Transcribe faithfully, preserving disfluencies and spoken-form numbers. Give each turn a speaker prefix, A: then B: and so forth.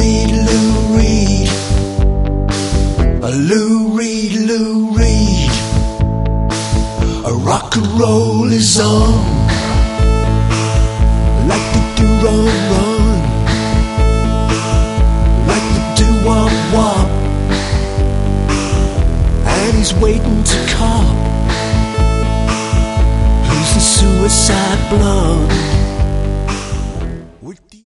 A: Reed, Lou Reed. Lou Reed, Lou Reed. Rock and roll is on, like the do-run-run, like the do-wop-wop. And he's waiting to cop. He's the suicide blonde.